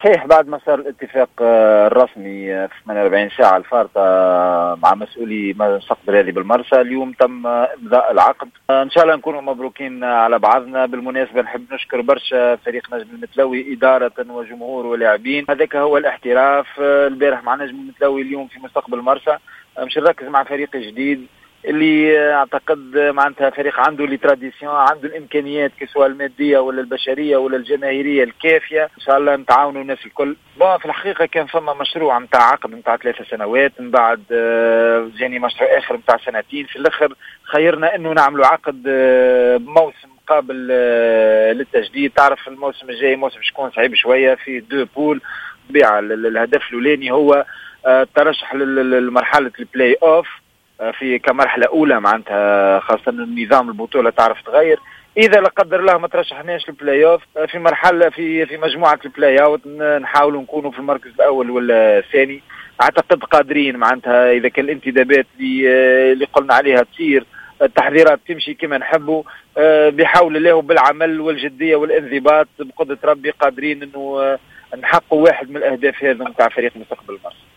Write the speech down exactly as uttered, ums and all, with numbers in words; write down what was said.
صحيح، بعد ما صار الاتفاق آه، الرسمي في ثمانية وأربعين ساعة الفارطة آه، مع مسؤولي مستقبل هذه بالمرسى، اليوم تم آه، إمضاء العقد. آه، إن شاء الله نكونوا مبروكين على بعضنا. بالمناسبة نحب نشكر برشا فريق نجم المتلوي إدارة وجمهور ولاعبين، هذاك هو الاحتراف. آه، البارح مع نجم المتلوي، اليوم في مستقبل مرسى. آه، مش نركز مع فريق جديد اللي اعتقد معناتها فريق عنده لي تراديسيون، عنده الامكانيات كسواء الماديه ولا البشريه ولا الجماهيريه الكافيه. ان شاء الله نتعاونوا الناس الكل. بون في الحقيقه كان فما مشروع نتاع عقد نتاع ثلاثة سنوات، من بعد جاني مشروع اخر نتاع سنتين. في الاخر خيرنا انه نعملوا عقد بموسم قابل للتجديد. تعرف الموسم الجاي موسم شكون صعيب شويه، في دو بول. طبيعه الهدف الاولاني هو الترشح لمرحله البلاي اوف في كمرحله اولى، معناتها خاصه النظام البطوله تعرف تغير. اذا لا قدر الله ما ترشحناش للبلاي اوف، في مرحله في في مجموعه البلاي اوت نحاولوا نكونوا في المركز الاول ولا الثاني. اعتقد قادرين، معناتها اذا كان الانتدابات اللي اللي قلنا عليها تصير، التحضيرات تمشي كما نحبوا، بحول الله بالعمل والجديه والانضباط بقدره ربي قادرين انه نحققوا واحد من الاهداف هذا نتاع فريق مستقبل مصر.